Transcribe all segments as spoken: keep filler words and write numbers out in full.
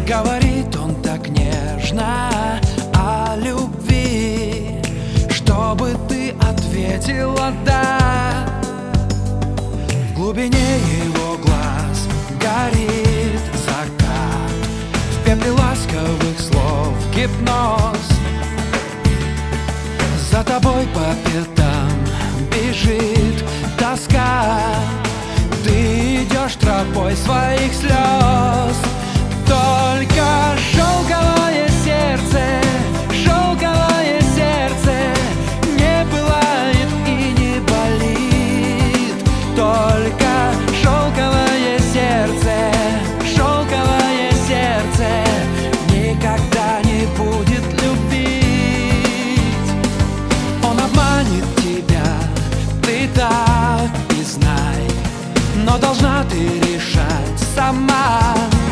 Говорит он так нежно о любви, чтобы ты ответила «да». В глубине его глаз горит закат, в пепле ласковых слов гипноз. За тобой по пятам бежит тоска, ты идешь тропой своих слез. Только шелковое сердце, шелковое сердце не пылает и не болит. Только шелковое сердце, шелковое сердце никогда не будет любить. Он обманет тебя, ты так и знай, но должна ты решать сама.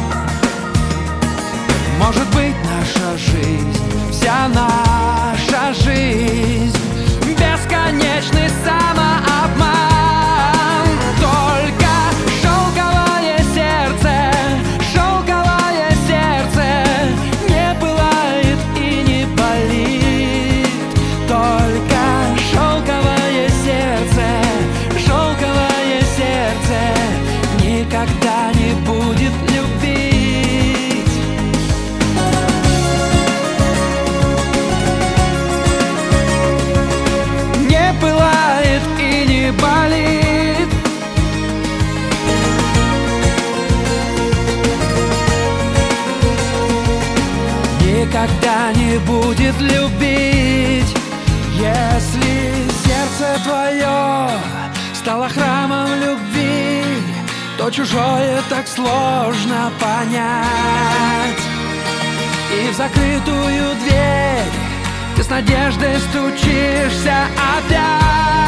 Может быть, наша жизнь, вся наша жизнь бесконечный самообман. Только шелковое сердце, шелковое сердце не пылает и не болит. Только шелковое сердце, шелковое сердце никогда не будет любить. Пылает и не болит. Никогда не будет любить. Если сердце твое стало храмом любви, то чужое так сложно понять. И в закрытую дверь ты с надеждой стучишься опять.